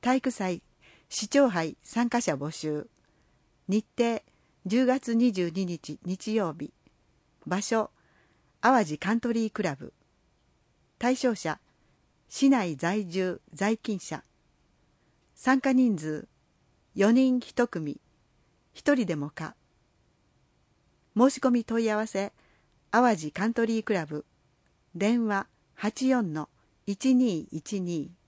体育祭市長杯参加者募集。日程10月22日日曜日。場所淡路カントリークラブ。対象者市内在住在勤者。参加人数4人1組、1人でも可。申し込み問い合わせ淡路カントリークラブ。電話84-1212